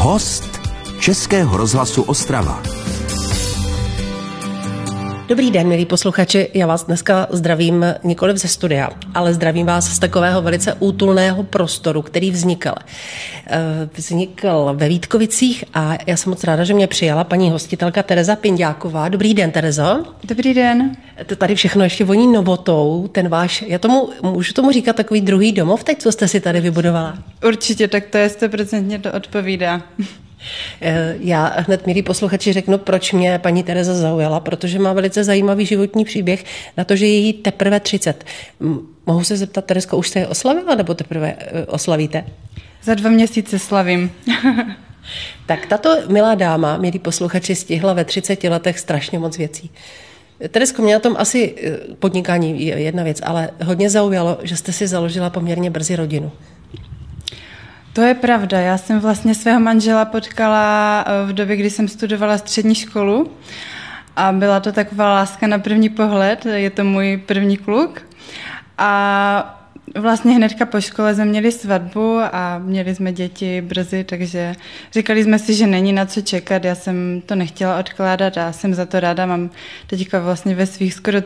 Host Českého rozhlasu Ostrava. Dobrý den, milí posluchači, já vás dneska zdravím nikoliv ze studia, ale zdravím vás z takového velice útulného prostoru, který vznikl ve Vítkovicích a já jsem moc ráda, že mě přijala paní hostitelka Tereza Pinďáková. Dobrý den, Terezo. Dobrý den. To tady všechno ještě voní novotou, ten váš, můžu tomu říkat takový druhý domov teď, co jste si tady vybudovala? Určitě, tak to je 100% to odpovídá. Já hned, milí posluchači, řeknu, proč mě paní Tereza zaujala, protože má velice zajímavý životní příběh na to, že je jí teprve 30. Mohu se zeptat, Terezko, už jste je oslavila, nebo teprve oslavíte? Za 2 měsíce slavím. Tak tato milá dáma, milí posluchači, stihla ve 30 letech strašně moc věcí. Terezko, mě na tom asi podnikání je jedna věc, ale hodně zaujalo, že jste si založila poměrně brzy rodinu. To je pravda. Já jsem vlastně svého manžela potkala v době, kdy jsem studovala střední školu a byla to taková láska na první pohled. Je to můj první kluk a vlastně hnedka po škole jsme měli svatbu a měli jsme děti brzy, takže říkali jsme si, že není na co čekat. Já jsem to nechtěla odkládat a jsem za to ráda. Mám teďka vlastně ve svých skoro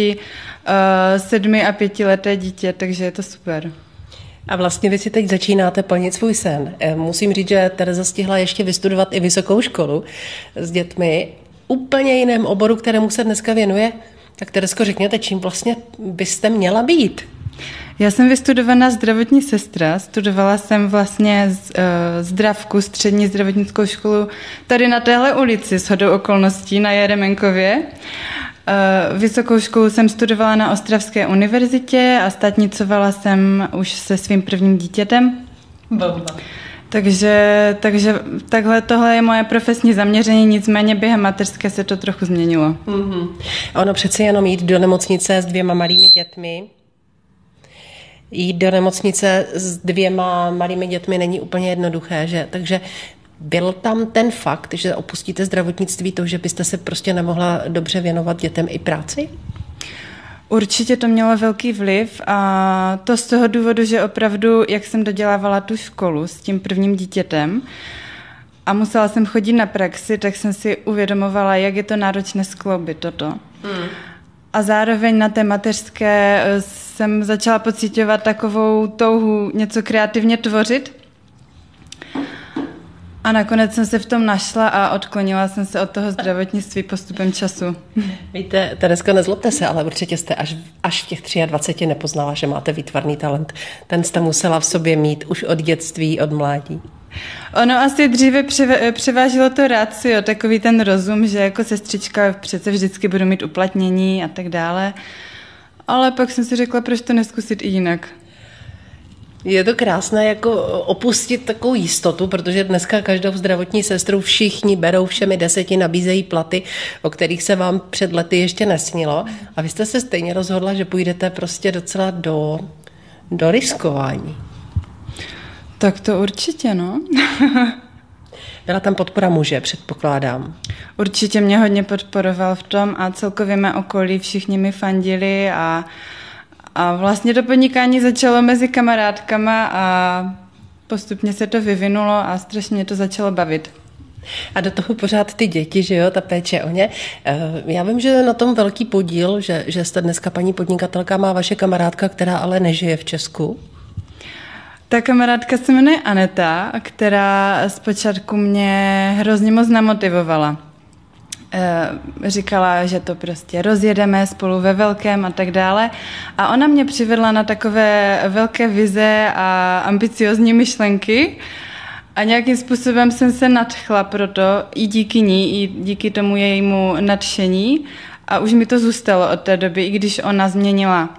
37 a 5 leté dítě, takže je to super. A vlastně vy si teď začínáte plnit svůj sen. Musím říct, že Tereza stihla ještě vystudovat i vysokou školu s dětmi, úplně jiném oboru, kterému se dneska věnuje. Tak Terezko, řekněte, čím vlastně byste měla být? Já jsem vystudovaná zdravotní sestra, studovala jsem vlastně zdravku, střední zdravotnickou školu tady na téhle ulici shodou okolností na Jeremenkově. Vysokou školu jsem studovala na Ostravské univerzitě a státnicovala jsem už se svým prvním dítětem. Bomba. Takže takhle tohle je moje profesní zaměření, nicméně během mateřské se to trochu změnilo. Mm-hmm. Ono přeci jenom jít do nemocnice s 2 malými dětmi. Jít do nemocnice s 2 malými dětmi není úplně jednoduché, že? Takže byl tam ten fakt, že opustíte zdravotnictví, to, že byste se prostě nemohla dobře věnovat dětem i práci? Určitě to mělo velký vliv a to z toho důvodu, že opravdu, jak jsem dodělávala tu školu s tím prvním dítětem a musela jsem chodit na praxi, tak jsem si uvědomovala, jak je to náročné skloubit toto. A zároveň na té mateřské jsem začala pociťovat takovou touhu něco kreativně tvořit. A nakonec jsem se v tom našla a odklonila jsem se od toho zdravotnictví postupem času. Víte, Terezko, nezlobte se, ale určitě jste až v těch 23 nepoznala, že máte výtvarný talent. Ten jste musela v sobě mít už od dětství, od mládí. Ono asi dříve převážilo to ratio, takový ten rozum, že jako sestřička přece vždycky budu mít uplatnění a tak dále. Ale pak jsem si řekla, proč to neskusit i jinak. Je to krásné jako opustit takovou jistotu, protože dneska každou zdravotní sestru všichni berou, všemi 10 nabízejí platy, o kterých se vám před lety ještě nesnilo. A vy jste se stejně rozhodla, že půjdete prostě docela do riskování. Tak to určitě, no. Byla tam podpora muže, předpokládám. Určitě mě hodně podporoval v tom a celkově mé okolí všichni mi fandili a vlastně to podnikání začalo mezi kamarádkama a postupně se to vyvinulo a strašně mě to začalo bavit. A do toho pořád ty děti, že jo, ta péče o ně. Já vím, že na tom velký podíl, že jste dneska paní podnikatelka, má vaše kamarádka, která ale nežije v Česku. Ta kamarádka se jmenuje Aneta, která zpočátku mě hrozně moc namotivovala. Říkala, že to prostě rozjedeme spolu ve velkém a tak dále. A ona mě přivedla na takové velké vize a ambiciozní myšlenky a nějakým způsobem jsem se nadchla proto i díky ní, i díky tomu jejímu nadšení a už mi to zůstalo od té doby, i když ona změnila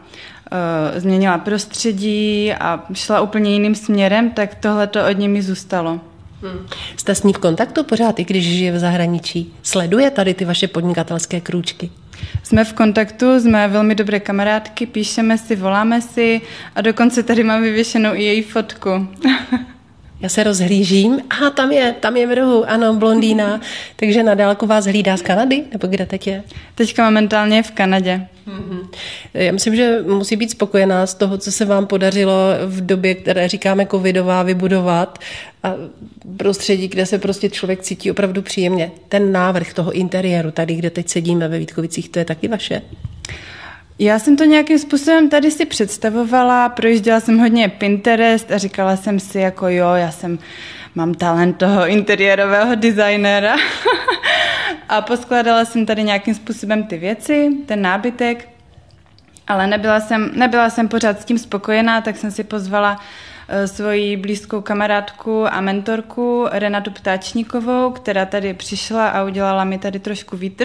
prostředí a šla úplně jiným směrem, tak tohle to od ní mi zůstalo. Jste s ní v kontaktu pořád, i když žije v zahraničí? Sleduje tady ty vaše podnikatelské krůčky? Jsme v kontaktu, jsme velmi dobré kamarádky, píšeme si, voláme si a dokonce tady mám vyvěšenou i její fotku. Já se rozhlížím. Aha, tam je v rohu, ano, blondýna. Takže na dálku vás hlídá z Kanady? Nebo kde teď je? Teďka momentálně v Kanadě. Já myslím, že musí být spokojená z toho, co se vám podařilo v době, které říkáme covidová, vybudovat a prostředí, kde se prostě člověk cítí opravdu příjemně. Ten návrh toho interiéru tady, kde teď sedíme ve Vítkovicích, to je taky vaše? Já jsem to nějakým způsobem tady si představovala, projížděla jsem hodně Pinterest a říkala jsem si jako mám talent toho interiérového designéra a poskládala jsem tady nějakým způsobem ty věci, ten nábytek, ale nebyla jsem pořád s tím spokojená, tak jsem si pozvala svoji blízkou kamarádku a mentorku Renatu Ptáčníkovou, která tady přišla a udělala mi tady trošku vítr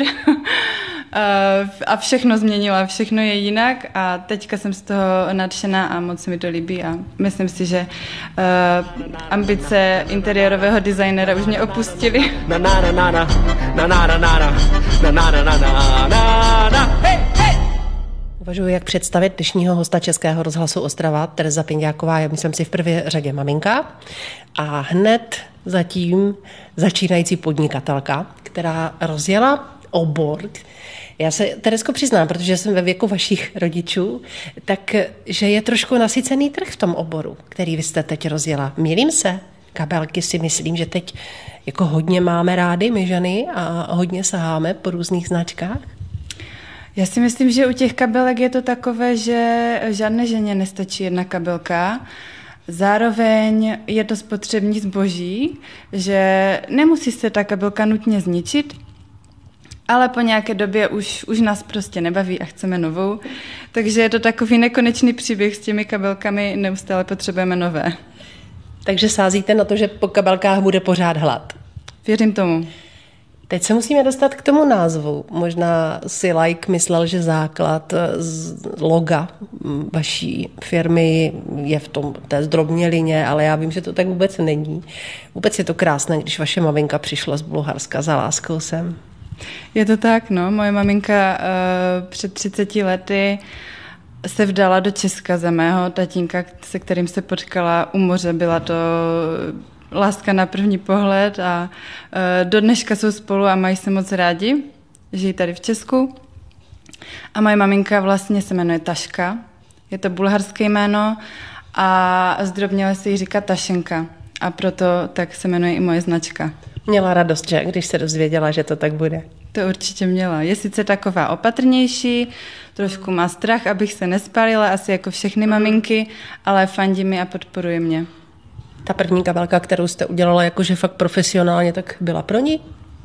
a všechno změnila, všechno je jinak a teďka jsem z toho nadšená a moc se mi to líbí a myslím si, že ambice interiérového designéra už mě opustily. Uvažuji, jak představit dnešního hosta Českého rozhlasu Ostrava. Tereza Pinďáková je, myslím si, v prvé řadě maminka a hned zatím začínající podnikatelka, která rozjela obor. Já se, Terezko, přiznám, protože jsem ve věku vašich rodičů, takže je trošku nasycený trh v tom oboru, který vy jste teď rozjela. Mýlím se? Kabelky si myslím, že teď jako hodně máme rády my ženy a hodně saháme po různých značkách. Já si myslím, že u těch kabelek je to takové, že žádné ženě nestačí jedna kabelka. Zároveň je to spotřební zboží, že nemusí se ta kabelka nutně zničit, ale po nějaké době už nás prostě nebaví a chceme novou. Takže je to takový nekonečný příběh s těmi kabelkami, neustále potřebujeme nové. Takže sázíte na to, že po kabelkách bude pořád hlad. Věřím tomu. Teď se musíme dostat k tomu názvu. Možná si like myslel, že základ loga vaší firmy je v tom té zdrobnělině, ale já vím, že to tak vůbec není. Vůbec je to krásné, když vaše maminka přišla z Bulharska za láskou sem. Je to tak, no. Moje maminka před 30 lety se vdala do Česka za mého tatínka, se kterým se potkala u moře. Byla to láska na první pohled a do dneška jsou spolu a mají se moc rádi. Žijí tady v Česku. A moje maminka vlastně se jmenuje Taška. Je to bulharské jméno a zdrobněle se jí říká Tašenka. A proto tak se jmenuje i moje značka. Měla radost, že? Když se dozvěděla, že to tak bude. To určitě měla. Je sice taková opatrnější, trošku má strach, abych se nespálila, asi jako všechny maminky, ale fandí mi a podporuje mě. Ta první kabelka, kterou jste udělala jakože fakt profesionálně, tak byla pro ní?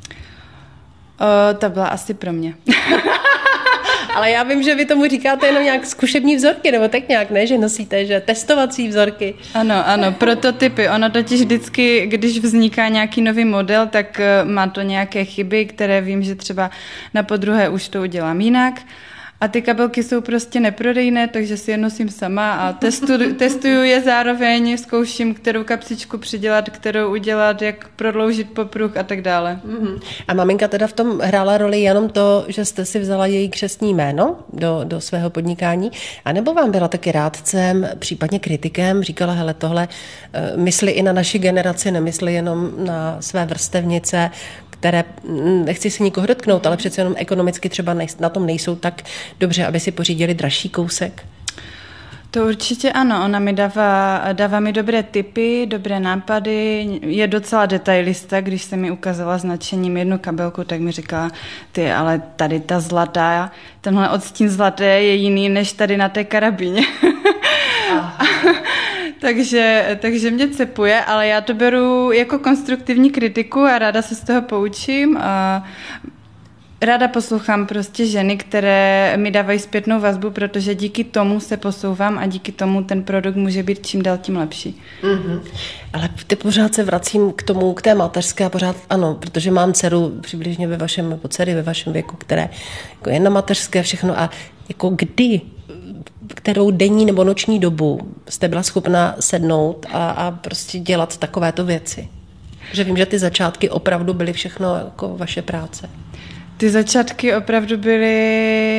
Ta byla asi pro mě. Ale já vím, že vy tomu říkáte jenom nějak zkušební vzorky, nebo tak nějak, ne? Že nosíte, že testovací vzorky. Ano, prototypy. Ono totiž vždycky, když vzniká nějaký nový model, tak má to nějaké chyby, které vím, že třeba na podruhé už to udělám jinak. A ty kabelky jsou prostě neprodejné, takže si je nosím sama a testuju je zároveň, zkouším, kterou kapsičku přidělat, kterou udělat, jak prodloužit popruh a tak dále. A maminka teda v tom hrála roli jenom to, že jste si vzala její křestní jméno do svého podnikání, anebo vám byla taky rádcem, případně kritikem, říkala, hele, tohle mysli i na naši generaci, nemysli jenom na své vrstevnice, které, nechci si nikoho dotknout, ale přece jenom ekonomicky třeba na tom nejsou tak dobře, aby si pořídili dražší kousek? To určitě ano, ona mi dává mi dobré tipy, dobré nápady, je docela detailista, když se mi ukázala značením jednu kabelku, tak mi říkala, ty, ale tady ta zlatá, tenhle odstín zlaté je jiný než tady na té karabíně. Takže mě cepuje, ale já to beru jako konstruktivní kritiku a ráda se z toho poučím a ráda poslouchám prostě ženy, které mi dávají zpětnou vazbu, protože díky tomu se posouvám a díky tomu ten produkt může být čím dál tím lepší. Mm-hmm. Ale ty pořád se vracím k té mateřské a pořád ano, protože mám dceru přibližně dcery ve vašem věku, které jako je na mateřské všechno a jako kdy, kterou denní nebo noční dobu jste byla schopna sednout a prostě dělat takovéto věci? Že vím, že ty začátky opravdu byly všechno jako vaše práce. Ty začátky opravdu byly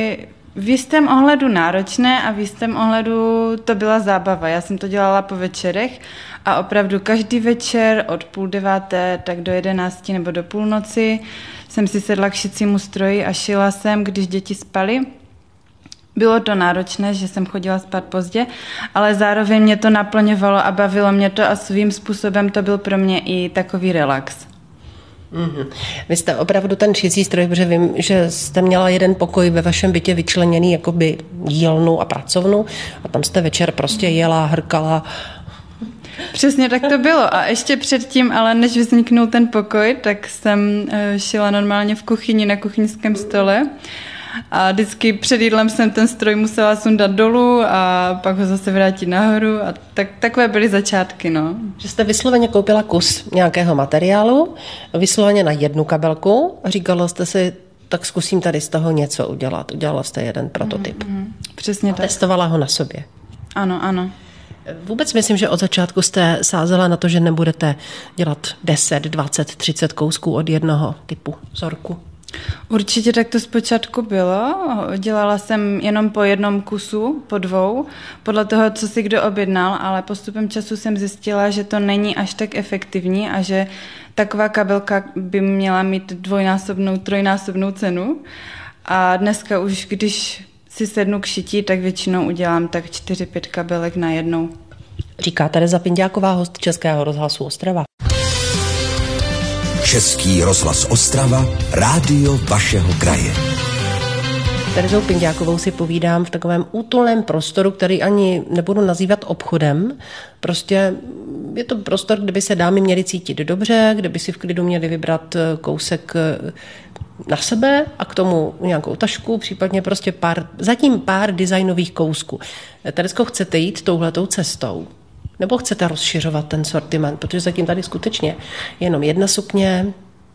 V jistém ohledu náročné a v jistém ohledu to byla zábava. Já jsem to dělala po večerech a opravdu každý večer od 8:30 tak do 11 nebo do půlnoci jsem si sedla k šicímu stroji a šila jsem, když děti spaly. Bylo to náročné, že jsem chodila spát pozdě, ale zároveň mě to naplňovalo a bavilo mě to a svým způsobem to byl pro mě i takový relax. Mm-hmm. Vy jste opravdu ten šicí stroj, protože vím, že jste měla jeden pokoj ve vašem bytě vyčleněný jakoby dílnu a pracovnu a tam jste večer prostě jela, hrkala. Přesně tak to bylo a ještě předtím, ale než vzniknul ten pokoj, tak jsem šila normálně v kuchyni na kuchyňském stole a vždycky před jídlem jsem ten stroj musela sundat dolů a pak ho zase vrátit nahoru a takové byly začátky, no. Že jste vysloveně koupila kus nějakého materiálu, vysloveně na jednu kabelku a říkala jste si, tak zkusím tady z toho něco udělat. Udělala jste jeden prototyp. Přesně tak. Testovala ho na sobě. Ano, ano. Vůbec myslím, že od začátku jste sázela na to, že nebudete dělat 10, 20, 30 kousků od jednoho typu vzorku. Určitě tak to zpočátku bylo. Dělala jsem jenom po jednom kusu, po 2, podle toho, co si kdo objednal, ale postupem času jsem zjistila, že to není až tak efektivní a že taková kabelka by měla mít 2násobnou, 3násobnou cenu. A dneska už, když si sednu k šití, tak většinou udělám tak 4-5 kabelek na jednou. Říká Tereza Pinďáková, host Českého rozhlasu Ostrava. Český rozhlas Ostrava, rádio vašeho kraje. Terezou Pinďákovou si povídám v takovém útulném prostoru, který ani nebudu nazývat obchodem. Prostě je to prostor, kde by se dámy měly cítit dobře, kde by si v klidu měly vybrat kousek na sebe a k tomu nějakou tašku, případně prostě zatím pár designových kousků. Terezko, chcete jít touhletou cestou? Nebo chcete rozšiřovat ten sortiment? Protože zatím tady skutečně jenom jedna sukně,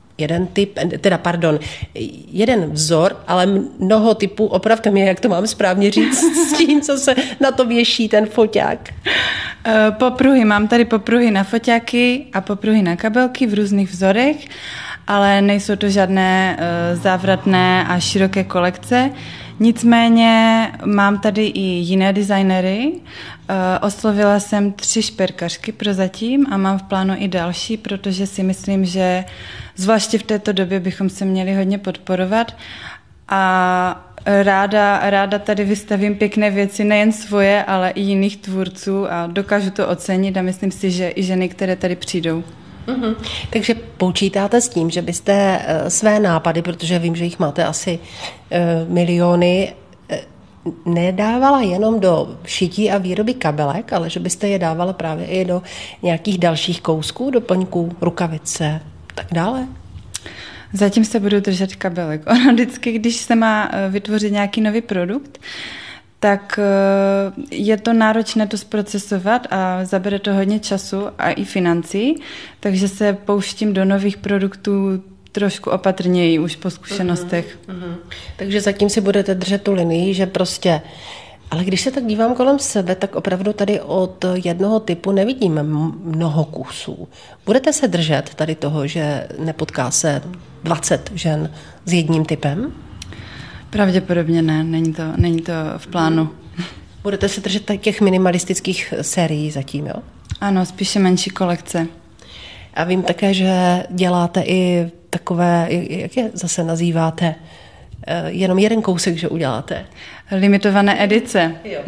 jeden vzor, ale mnoho typů, opravdu mě, jak to mám správně říct, s tím, co se na to věší ten foťák. Popruhy, mám tady popruhy na foťáky a popruhy na kabelky v různých vzorech, ale nejsou to žádné závratné a široké kolekce. Nicméně mám tady i jiné designery. Oslovila jsem 3 šperkařky prozatím a mám v plánu i další, protože si myslím, že zvláště v této době bychom se měli hodně podporovat a ráda tady vystavím pěkné věci, nejen svoje, ale i jiných tvůrců a dokážu to ocenit a myslím si, že i ženy, které tady přijdou. Mm-hmm. Takže počítáte s tím, že byste své nápady, protože vím, že jich máte asi miliony, nedávala jenom do šití a výroby kabelek, ale že byste je dávala právě i do nějakých dalších kousků, doplňků, rukavice, tak dále? Zatím se budu držet kabelek. Ono vždycky, když se má vytvořit nějaký nový produkt, tak je to náročné to zprocesovat a zabere to hodně času a i financí, takže se pouštím do nových produktů trošku opatrněji už po zkušenostech. Takže zatím si budete držet tu linii, že prostě... Ale když se tak dívám kolem sebe, tak opravdu tady od jednoho typu nevidím mnoho kusů. Budete se držet tady toho, že nepotká se 20 žen s jedním typem? Pravděpodobně ne, není to v plánu. Budete se držet těch minimalistických sérií zatím, jo? Ano, spíše menší kolekce. A vím také, že děláte i takové, jak je zase nazýváte, jenom jeden kousek, že uděláte. Limitované edice. Jo.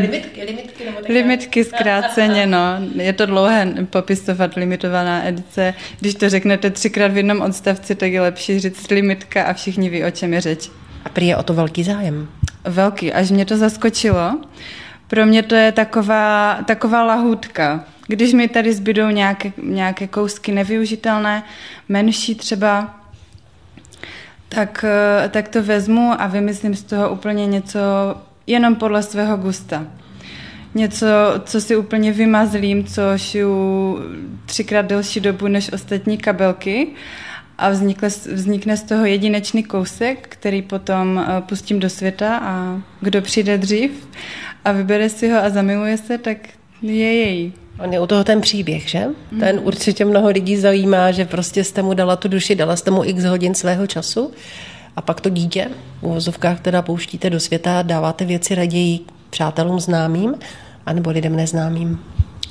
Limitky zkráceně, no. Je to dlouhé popisovat limitovaná edice. Když to řeknete 3krát v jednom odstavci, tak je lepší říct limitka a všichni ví, o čem je řeč. A prý je o to velký zájem. Velký, až mě to zaskočilo. Pro mě to je taková lahůdka. Když mi tady zbydou nějaké kousky nevyužitelné, menší třeba, tak to vezmu a vymyslím z toho úplně něco jenom podle svého gusta. Něco, co si úplně vymazlím, co šiju 3krát delší dobu než ostatní kabelky a vznikne z toho jedinečný kousek, který potom pustím do světa a kdo přijde dřív a vybere si ho a zamiluje se, tak je její. On je u toho ten příběh, že? Ten určitě mnoho lidí zajímá, že prostě jste mu dala tu duši, dala jste mu x hodin svého času a pak to dítě v uvozovkách teda pouštíte do světa, dáváte věci raději přátelům známým anebo lidem neznámým?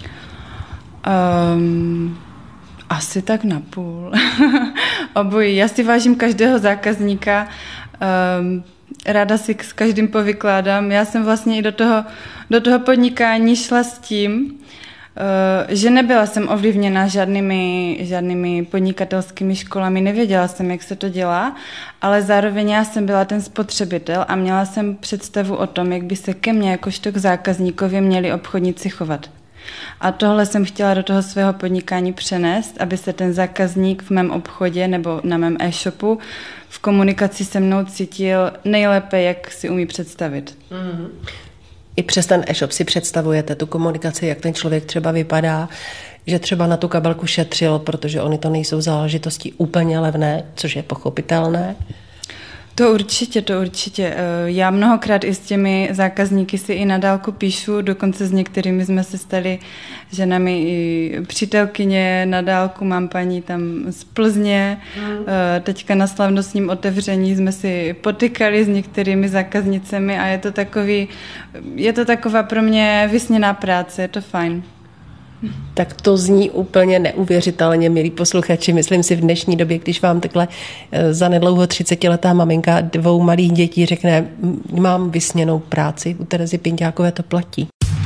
Asi tak napůl. Obojí. Já si vážím každého zákazníka, ráda si s každým povykládám. Já jsem vlastně i do toho podnikání šla s tím, že nebyla jsem ovlivněna žádnými podnikatelskými školami, nevěděla jsem, jak se to dělá, ale zároveň já jsem byla ten spotřebitel a měla jsem představu o tom, jak by se ke mně jakožto k zákazníkovi měli obchodníci chovat. A tohle jsem chtěla do toho svého podnikání přenést, aby se ten zákazník v mém obchodě nebo na mém e-shopu v komunikaci se mnou cítil nejlépe, jak si umí představit. I přes ten e-shop si představujete tu komunikaci, jak ten člověk třeba vypadá, že třeba na tu kabelku šetřil, protože oni to nejsou záležitosti úplně levné, což je pochopitelné. To určitě. Já mnohokrát i s těmi zákazníky si i na dálku píšu, dokonce s některými jsme se stali ženami i přítelkyně na dálku, mám paní tam z Plzně, teďka na slavnostním otevření jsme si potykali s některými zákaznicemi a je to taková pro mě vysněná práce, je to fajn. Tak to zní úplně neuvěřitelně, milí posluchači. Myslím si v dnešní době, když vám takhle zanedlouho 30letá maminka 2 malých dětí řekne, mám vysněnou práci, u Terezy Pinťákové to platí.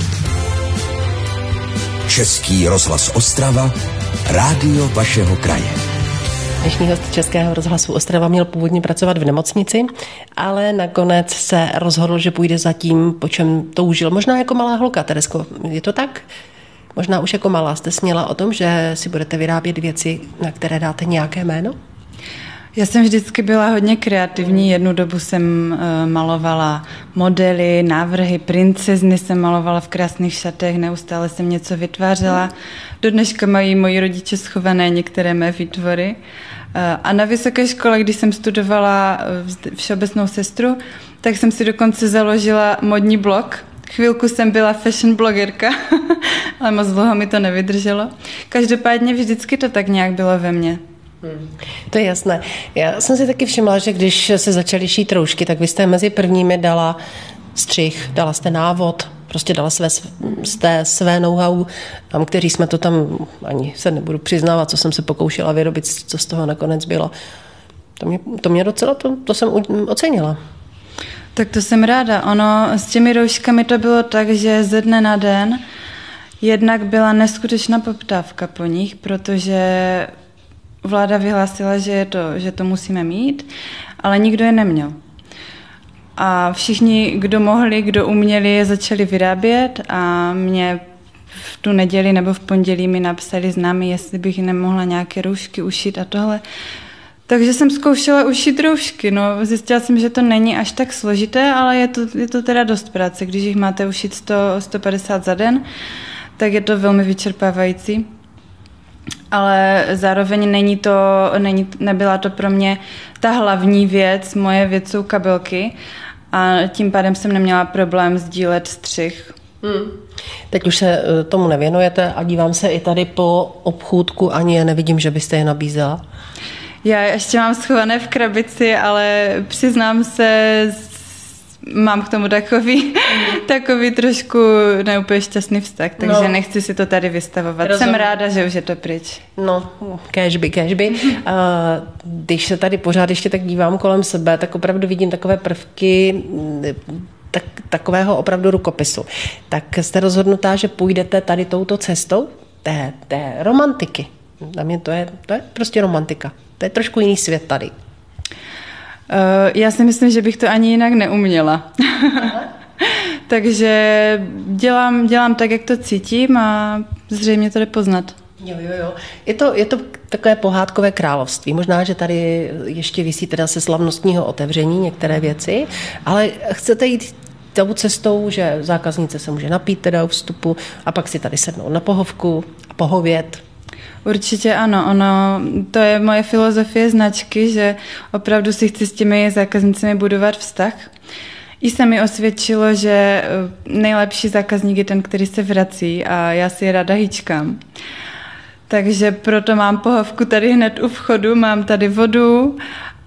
Český rozhlas Ostrava, rádio vašeho kraje. Dnešní host Českého rozhlasu Ostrava měl původně pracovat v nemocnici, ale nakonec se rozhodl, že půjde za tím, po čem toužil. Možná jako malá holka, Terezko, je to tak? Možná už jako malá jste sněla o tom, že si budete vyrábět věci, na které dáte nějaké jméno? Já jsem vždycky byla hodně kreativní. Jednu dobu jsem malovala modely, návrhy, princezny jsem malovala v krásných šatech, neustále jsem něco vytvářela. Do dneška mají moji rodiče schované některé mé výtvory. A na vysoké škole, když jsem studovala všeobecnou sestru, tak jsem si dokonce založila modní blog. Chvilku jsem byla fashion blogerka, ale moc dlouho mi to nevydrželo. Každopádně vždycky to tak nějak bylo ve mně. To je jasné. Já jsem si taky všimla, že když se začaly šít roušky, tak vy jste mezi prvními dala střih, dala jste návod, prostě dala své know-how, kteří jsme to tam, ani se nebudu přiznávat, co jsem se pokoušela vyrobit, co z toho nakonec bylo. To mě docela, to jsem ocenila. Tak to jsem ráda. Ono s těmi rouškami to bylo tak, že ze dne na den jednak byla neskutečná poptávka po nich, protože vláda vyhlásila, že to musíme mít, ale nikdo je neměl. A všichni, kdo mohli, kdo uměli, je začali vyrábět a mě v tu neděli nebo v pondělí mi napsali známí, jestli bych nemohla nějaké roušky ušít a tohle. Takže jsem zkoušela ušít roušky. No, zjistila jsem, že to není až tak složité, ale je to teda dost práce. Když jich máte ušít 150 za den, tak je to velmi vyčerpávající. Ale zároveň nebyla to pro mě ta hlavní věc. Moje věc jsou kabelky a tím pádem jsem neměla problém sdílet střih. Teď už se tomu nevěnujete a dívám se i tady po obchůdku, ani je nevidím, že byste je nabízela. Já ještě mám schované v krabici, ale přiznám se, mám k tomu takový trošku neúplně šťastný vztah, takže nechci si to tady vystavovat. Jsem ráda, že už je to pryč. No, kéžby. Když se tady pořád ještě tak dívám kolem sebe, tak opravdu vidím takové prvky takového opravdu rukopisu. Tak jste rozhodnutá, že půjdete tady touto cestou té romantiky. Na mě to je prostě romantika. To je trošku jiný svět tady. Já si myslím, že bych to ani jinak neuměla. Takže dělám tak, jak to cítím a zřejmě to jde poznat. Jo. Je to takové pohádkové království. Možná, že tady ještě visí teda se slavnostního otevření některé věci, ale chcete jít tou cestou, že zákaznice se může napít teda u vstupu a pak si tady sednout na pohovku a pohovět. Určitě ano, to je moje filozofie značky, že opravdu si chci s těmi zákaznicemi budovat vztah. I se mi osvědčilo, že nejlepší zákazník je ten, který se vrací a já si je ráda hýčkám. Takže proto mám pohovku tady hned u vchodu, mám tady vodu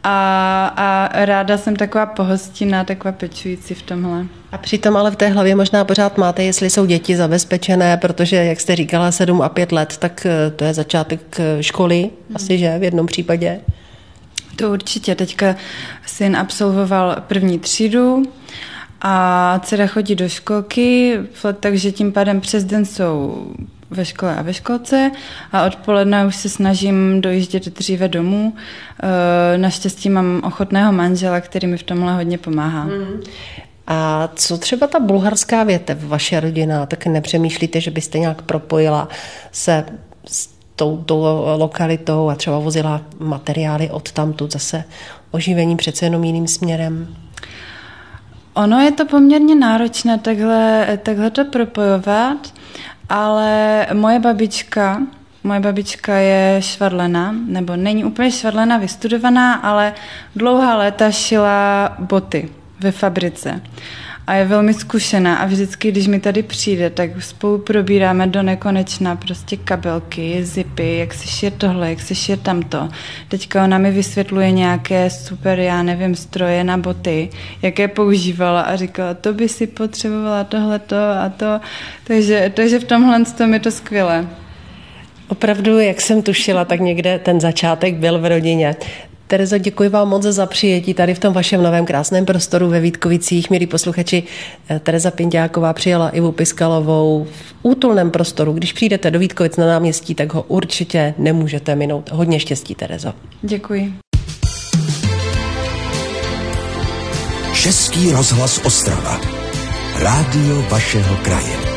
a ráda jsem taková pohostinná, taková pečující v tomhle. A přitom ale v té hlavě možná pořád máte, jestli jsou děti zabezpečené, protože, jak jste říkala, 7 a 5 let, tak to je začátek školy, asi, že v jednom případě? To určitě. Teďka syn absolvoval 1. třídu a dcera chodí do školky, takže tím pádem přes den jsou ve škole a ve školce a odpoledne už se snažím dojíždět dříve domů. Naštěstí mám ochotného manžela, který mi v tomhle hodně pomáhá. A co třeba ta bulharská větev, vaše rodina, tak nepřemýšlíte, že byste nějak propojila se s tou lokalitou a třeba vozila materiály odtamtud zase oživení přece jenom jiným směrem? Ono je to poměrně náročné takhle to propojovat, ale moje babička je švadlena, nebo není úplně švadlena, vystudovaná, ale dlouhá léta šila boty ve fabrice. A je velmi zkušená a vždycky, když mi tady přijde, tak spolu probíráme do nekonečna prostě kabelky, zipy, jak se šije tohle, jak se šije tamto. Teďka ona mi vysvětluje nějaké super, já nevím, stroje na boty, jaké používala a říkala, to by si potřebovala tohleto a to. Takže v tomhle tom je to skvělé. Opravdu, jak jsem tušila, tak někde ten začátek byl v rodině. Terezo, děkuji vám moc za přijetí tady v tom vašem novém krásném prostoru ve Vítkovicích. Milí posluchači, Tereza Pinďáková přijala Ivu Piskalovou v útulném prostoru. Když přijdete do Vítkovic na náměstí, tak ho určitě nemůžete minout. Hodně štěstí, Terezo. Děkuji. Český rozhlas Ostrava. Rádio vašeho kraje.